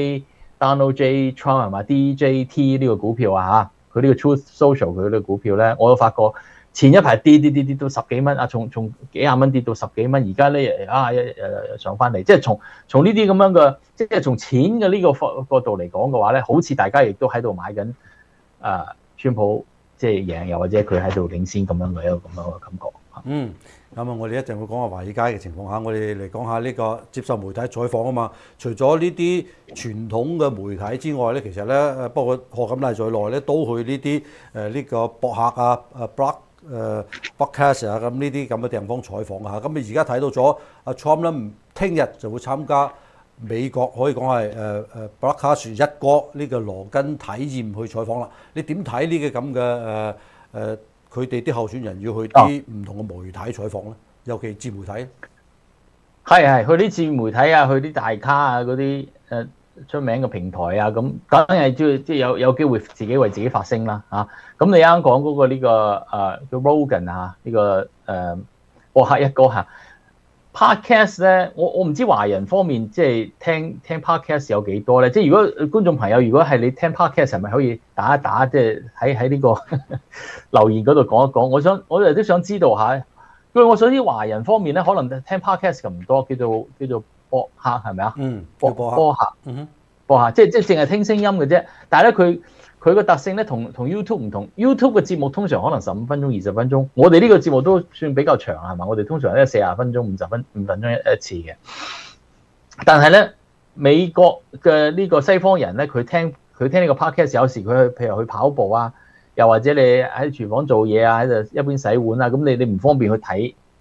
Donald J. Trump 係嘛 DJT 呢個股票啊佢呢個 Truth Social 佢呢個股票咧，我都發覺前一排跌到10幾蚊從幾廿蚊跌到10幾蚊，而家咧上翻嚟，即係從呢啲咁樣嘅，即係從錢嘅呢個角度嚟講嘅話咧，好似大家亦都喺度買緊川普即係贏，又或者佢喺度領先咁樣嘅一個咁樣嘅感覺。 咁我哋一陣會講下華爾街嘅情況下，我哋嚟講下呢個接受媒體採訪啊嘛。除咗呢啲傳統嘅媒體之外咧，其實咧，包括何錦麗在內咧，都去呢啲呢個博客啊、broadcast 啊咁呢啲咁嘅地方採訪啊。咁你而家睇到咗阿 Trump 咧，聽日就會參加美國可以講係broadcast 一哥呢個羅根體驗去採訪啦。你點睇呢個咁嘅佢哋啲候選人要去啲唔同嘅媒體採訪咧，尤其自媒體。 係去啲自媒體啊，去啲大咖啊，嗰啲出名嘅平台啊，咁梗係即係有機會自己為自己發聲啦咁你啱講嗰個呢個叫 Rogan 呢個博客一哥podcast 咧，我唔知華人方面即係聽 podcast 有幾多咧？即係如果觀眾朋友，如果係你聽 podcast 係咪可以打一打，即係喺呢個留言嗰度講一講？我哋都想知道下。據我所知，華人方面咧，可能聽 podcast 咁唔多，叫做博客係咪啊？博客，博客，即係淨係聽聲音嘅啫。但係咧，佢個特性咧同 YouTube 唔同。YouTube 嘅節目通常可能15分鐘、20分鐘，我哋呢個節目都算比較長係嘛？我哋通常咧40分鐘、5分鐘一次嘅。但係咧，美國嘅呢個西方人咧，佢聽呢個 podcast， 有時佢譬如去跑步啊，又或者你喺廚房做嘢啊，喺度一邊洗碗啊，咁你唔方便去睇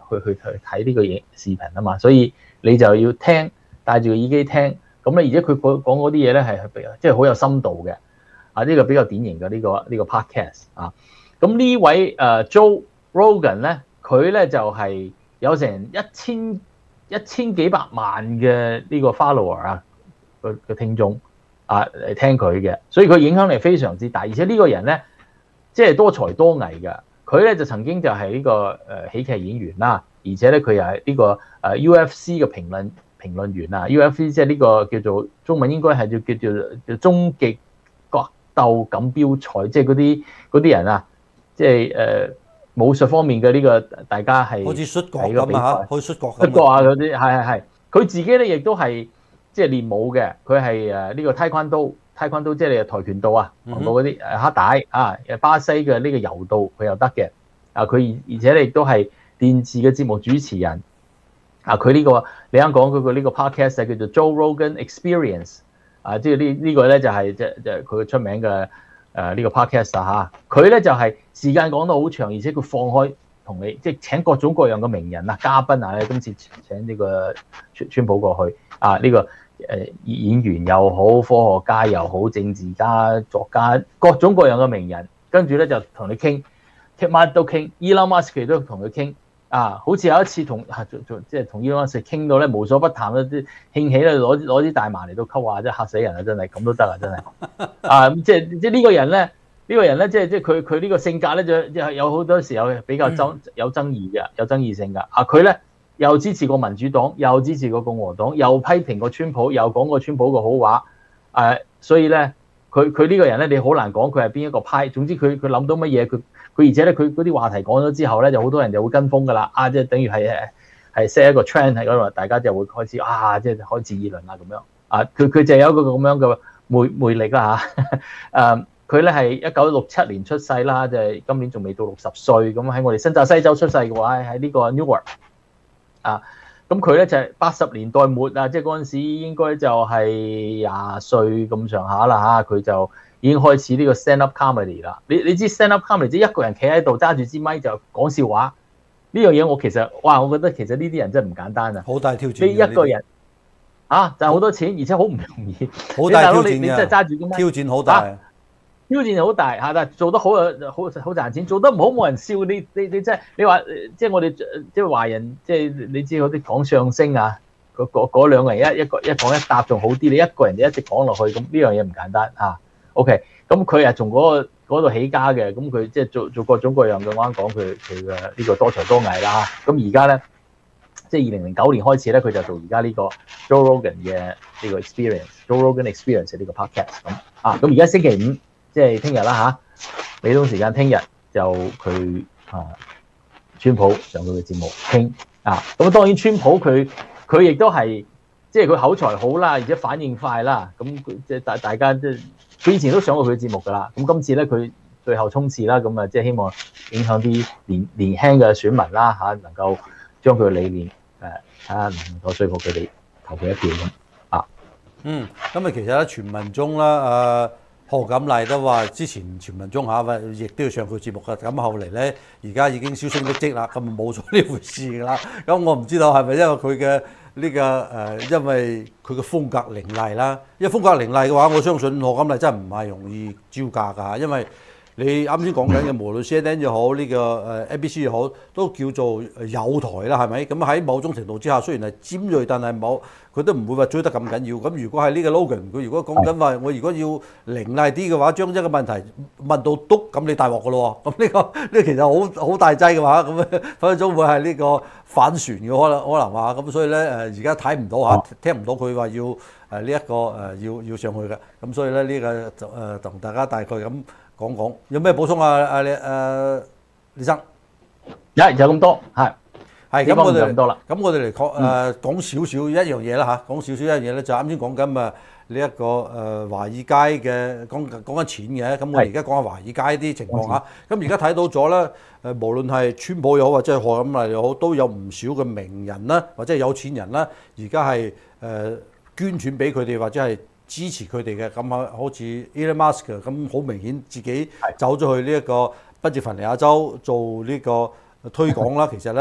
去睇呢個視頻啊嘛，所以你就要聽，戴住個耳機聽。咁咧，而且佢講嗰啲嘢咧係即係好有深度嘅。呢個比較典型嘅呢個 podcast 啊。咁呢位Joe Rogan 咧，佢咧就係有成一千幾百萬嘅呢個 follower 啊嘅聽眾嚟聽佢嘅，所以佢影響力非常之大。而且呢個人咧即係多才多藝嘅，佢咧就曾經就係呢個喜劇演員啦，而且咧佢又係呢個UFC 嘅評論員啊。UFC 即係呢個叫做中文應該係叫做終極格鬥錦標賽，即係嗰啲人啊，即係武術方面嘅呢個大家係好似摔角咁啊，好似摔角啊嗰啲係。佢自己咧亦都係即係練武嘅，佢係呢個跆拳道即係跆拳道啊，韓國嗰啲黑帶啊，巴西嘅呢個柔道佢又得嘅。佢而且咧亦都係電視嘅節目主持人。佢呢個你啱講嗰個呢個 podcast 叫做 Joe Rogan Experience。即係呢個咧就係佢出名嘅呢個 podcast 啊。佢咧就係時間講得好長，而且佢放開同你即係請各種各樣嘅名人啊、嘉賓啊。今次請呢個川普過去呢個演員又好、科學家又好、政治家、作家，各種各樣嘅名人，跟住咧就同你傾乜都傾。Elon Musk 都同佢傾。好似有一次即係同 Elon Musk 傾到咧無所不談啦，啲興起咧攞啲大麻嚟到溝下，真係嚇死人啊！真係咁都得啊！真係即係呢個人咧，即係佢呢個性格咧，就有好多時候比較有爭議嘅，有爭議性㗎。佢咧又支持過民主黨，又支持過共和黨，又批評過川普，又講過川普嘅好話。所以咧佢呢個人咧，你好難講佢係邊一個派。總之佢諗到乜嘢佢而且咧，佢嗰啲話題講咗之後咧，就好多人就會跟風㗎啦。即係等於係 set 一個 trend 喺嗰度，大家就會開始即係開始議論啦咁樣。佢就有一個咁樣嘅魅力啦嚇。佢咧係1967年出世啦，就係今年仲未到60歲。咁喺我哋新澤西州出世嘅話，喺呢個 Newark。咁佢咧就係80年代末啊，即係嗰陣時應該就係20歲咁上下啦嚇。佢就已經開始呢個 stand up comedy 啦。你知 stand up comedy 即係一個人企喺度揸住支咪就講笑話呢樣嘢。我其實我覺得其實呢啲人真係唔簡單啊， 好大挑戰。 你一個人賺好多錢，而且好唔容易， 好大挑戰你真係揸住支咪， 挑戰好大。 挑戰好大但係做得好好賺錢，做得唔好冇人笑。你真係你話即係我哋即係華人，即係你知嗰啲講相聲啊，嗰兩個人一講一答仲好啲，你一個人就一直講落去，咁呢樣嘢唔簡單OK， 咁佢係從嗰度起家嘅，咁佢即係做各種各樣嘅。我啱講佢嘅呢個多才多藝啦。咁而家咧，即係2009年開始咧，佢就做而家呢個 Joe Rogan 嘅呢個 Experience，Joe Rogan Experience 呢個 podcast 咁而家星期五，即係聽日啦美東時間聽日就佢川普上佢嘅節目傾咁當然川普佢亦都係即係佢口才好啦，而且反應快啦。咁即係大家即係佢以前都上過佢嘅節目㗎啦。咁今次咧佢最後衝刺啦，咁即係希望影響啲年輕嘅選民啦能夠將佢嘅理念睇下能夠說服佢哋投佢一票咁咁其實咧傳聞中啦何錦麗都話之前傳聞中亦都要上佢節目嘅。咁後嚟咧而家已經銷聲匿跡啦，咁冇咗呢回事㗎啦。咁我唔知道係咪因為佢嘅呢個因為佢嘅風格凌厲啦。因為風格凌厲嘅話，我相信何錦麗真係唔係容易招架㗎。因為你啱先講緊嘅，無論 CNN 又好，呢個ABC 又好，都叫做有台啦，係咪？咁喺某種程度之下，雖然係尖鋭，但係佢都唔會話追得咁緊要。咁如果係呢個 Rogan，佢如果講緊話，我如果要凌厲啲嘅話，將一個問題問到篤，咁你大鑊㗎咯喎。咁呢個其實好大劑嘅話，咁分分鐘會係呢個反船嘅可能話。咁所以咧而家睇唔到聽唔到佢話要呢一個要上去嘅。咁所以咧呢個就同大家大概咁講，有咩補充李生？ 有咁多係咁，我哋咁多啦。 咁我哋嚟講少少一樣嘢啦講少少一樣嘢咧，就啱先講緊呢一個華爾街嘅講緊錢嘅。咁我哋而家講下華爾街啲情況咁而家睇到咗咧無論係川普又好或者係何錦麗又好，都有唔少嘅名人啦，或者係有錢人啦，而家係捐錢俾佢哋或者係支持佢哋嘅。咁好似 Elon Musk 咁，好明顯自己走咗去呢一個賓夕凡尼亞州做呢個推廣啦。其實咧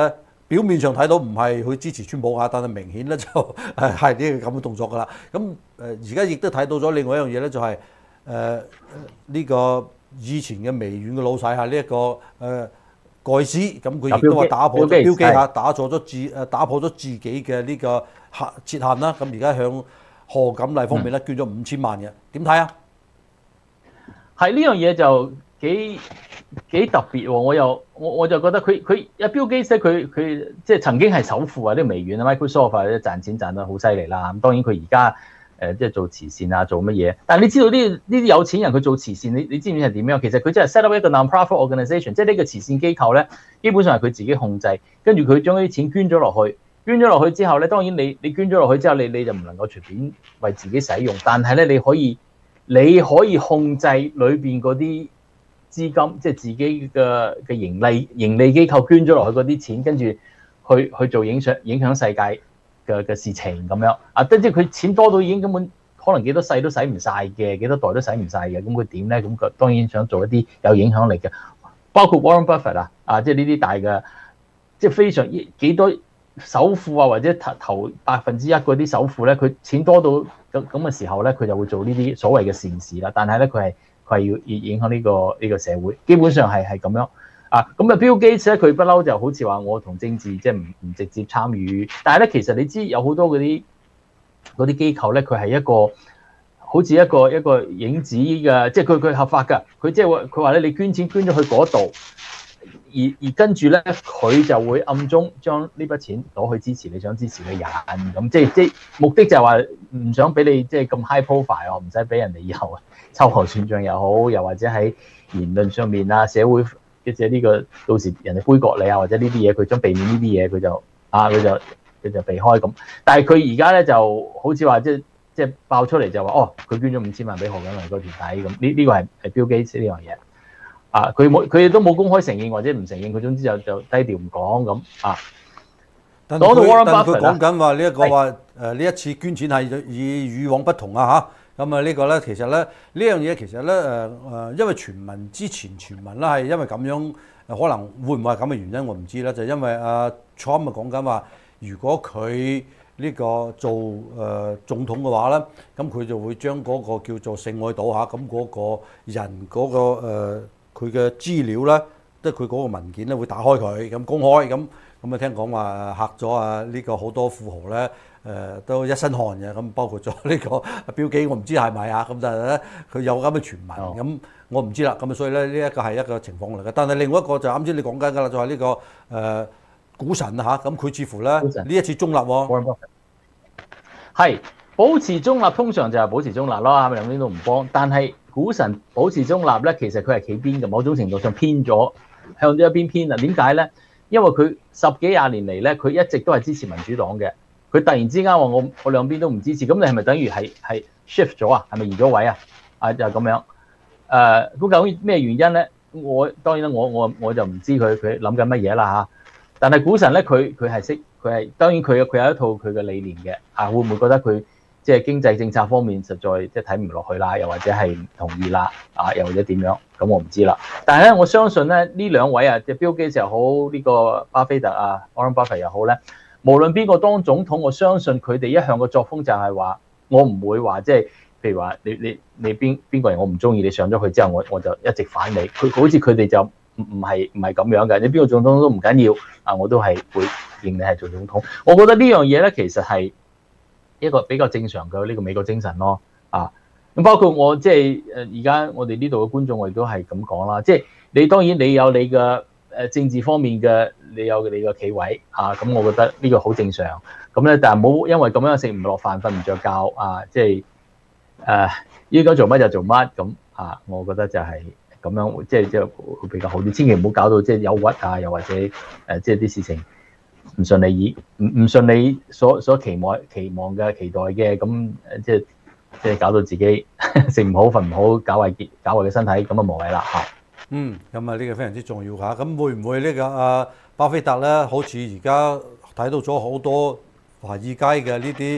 表面上睇到唔係佢支持川普啊，但係明顯咧就係呢個咁嘅動作㗎啦。咁而家亦都睇到咗另外一樣嘢咧，就係呢個以前嘅微軟嘅老細係呢一個蓋斯，咁佢亦都話打破咗標基嚇，打破咗自己嘅呢個設限啦。咁而家向賀錦麗方面咧捐咗5000萬嘅，點睇啊？ 係呢樣嘢就幾特別喎！我就覺得佢阿 Bill Gates 佢即係曾經係首富啊，啲微軟啊 Microsoft 啊，賺錢賺得好犀利啦。咁當然佢而家即係做慈善啊，做乜嘢？但係你知道呢啲有錢人佢做慈善，你知唔知係點樣？其實佢真係 set up 一個 non-profit organisation， 即係呢個慈善機構咧，基本上係佢自己控制，跟住佢將啲錢捐咗落去，捐咗落去之後咧，當然你捐咗落去之後，你就唔能夠隨便為自己使用，但係咧你可以控制裏邊嗰啲資金，即係自己嘅盈利機構捐咗落去嗰啲錢，跟住去做影響世界嘅事情咁樣啊！即係佢錢多到已經根本可能幾多世都使唔晒嘅，幾多代都使唔晒嘅，咁佢點咧？咁佢當然想做一啲有影響力嘅，包括 Warren Buffett 啊，即係呢啲大嘅，即係非常幾多首富啊，或者頭1%嗰啲首富咧，佢錢多到咁嘅時候咧，佢就會做呢啲所謂嘅善事啦。但係咧，佢係要影響呢個社會，基本上係咁樣啊。咁啊，Bill Gates 咧，佢不嬲就好似話我同政治即係唔直接參與，但係咧，其實你知有好多嗰啲機構咧，佢係一個好似一個影子嘅，即係佢合法㗎。佢即係佢話咧，你捐錢捐咗去嗰度。而跟住咧，佢就會暗中將呢筆錢攞去支持你想支持嘅人，咁即係目的就係話唔想俾你即係咁 high profile，唔使俾人哋以後秋後算賬又好，又或者喺言論上面啊，社會即係呢個到時人哋杯葛你啊，或者呢啲嘢，佢想避免呢啲嘢，佢就避開咁。但係佢而家咧就好似話即係爆出嚟就話哦，佢捐咗5000萬俾何錦麗個團體咁，呢個係 Bill Gates 呢樣嘢。啊！佢都冇公開承認或者唔承認，佢總之就低調唔講咁啊。 但佢講緊話呢一個話呢一次捐錢係以往不同啊嚇。咁啊呢個咧其實咧呢樣嘢其實咧因為傳聞之前傳聞啦係因為咁樣可能會唔會係咁嘅原因我唔知啦，就因為Trump 講緊話，如果佢呢個做總統嘅話咧，咁佢就會將嗰個叫做聖愛島嚇，咁嗰個人嗰個佢嘅資料咧，即係佢嗰個文件咧會打開佢咁公開咁啊，聽講話嚇咗呢個好多富豪咧都一身汗嘅，咁包括咗呢個標記，我唔知係咪啊，咁但係咧佢有咁嘅傳聞，咁我唔知啦，咁所以咧呢一個係一個情況嚟嘅。但係另外一個就啱先你講緊㗎啦，就係呢個股神嚇，咁佢似乎咧呢一次中立喎， 係保持中立，通常就係保持中立咯，兩邊都唔幫，但係股神保持中立咧，其實佢係企邊嘅，某種程度上偏咗向咗一邊偏啦。點解咧？因為佢10幾20年嚟咧，佢一直都係支持民主黨嘅。佢突然之間話我兩邊都唔支持，咁你係咪等於係 shift 咗啊？係咪移咗位啊？就係咁樣。咁究竟咩原因咧？當然啦，我就唔知佢諗緊乜嘢啦嚇。但係股神咧，佢係識，佢係當然佢有一套佢嘅理念嘅。會唔會覺得佢？即係經濟政策方面實在即係睇唔落去啦，又或者係唔同意啦，又或者點樣？咁我唔知啦。但係咧，我相信咧呢兩位即係 Bill Gates又好，呢個巴菲特Warren Buffett 又好咧，無論邊個當總統，我相信佢哋一向嘅作風就係話，我唔會話即係譬如話你邊個人我唔中意，你上咗去之後，我就一直反你。佢好似佢哋就唔係咁樣嘅。你邊個總統都唔緊要，我都係會認你係做總統。我覺得呢樣嘢咧，其實係一個比較正常嘅呢個美國精神咯，咁包括我即係而家我哋呢度嘅觀眾，我亦都係咁講啦，即係你當然你有你嘅政治方面嘅，你有你嘅企位咁我覺得呢個好正常，咁咧但係唔好因為咁樣食唔落飯瞓唔着覺即係應該做乜就做乜咁我覺得就係咁樣，即係會比較好啲，千祈唔好搞到即係憂鬱又或者即係啲事情唔順利唔順利所期望嘅期待嘅，咁即係搞到自己食唔好瞓唔好，搞壞嘅身體，咁啊無謂啦嚇。 咁啊呢個非常之重要嚇。咁會唔會呢個巴菲特咧，好似而家睇到咗好多華爾街嘅呢啲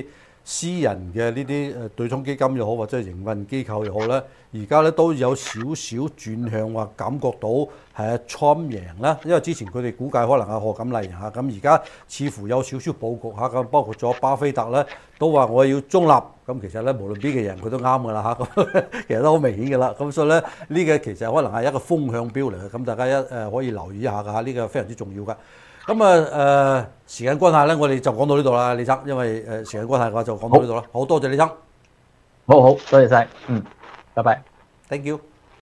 私人嘅呢啲對沖基金又好，或者係營運機構又好咧，而家咧都有少少轉向，話感覺到係 Trump 贏啦。因為之前佢哋估計可能係賀錦麗贏嚇，咁而家似乎有少少佈局嚇，咁包括咗巴菲特咧都話我要中立。咁其實咧，無論邊個人佢都啱㗎啦嚇，咁其實都好明顯㗎啦。咁所以咧，呢個其實可能係一個風向標嚟嘅，咁大家可以留意一下㗎嚇，呢個非常之重要㗎。咁時間關係咧，我哋就講到呢度啦，李生，因為時間關係嘅話就講到呢度啦。好多謝李生， 好多謝晒，拜拜。 Thank you。